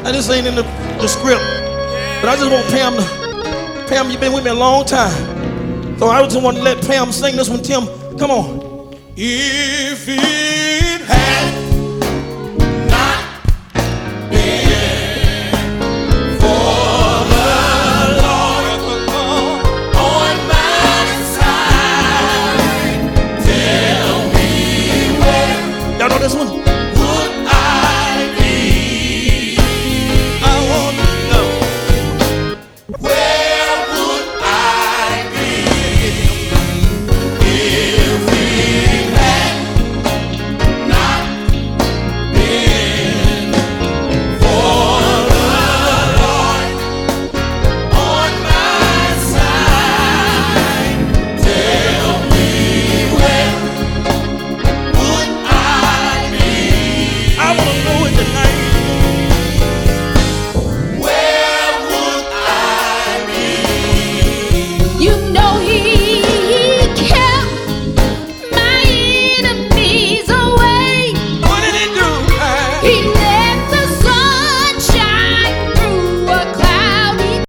Now this ain't in the script, but I just want Pam, you've been with me a long time. So I just want to let Pam sing this one, Tim. Come on. If it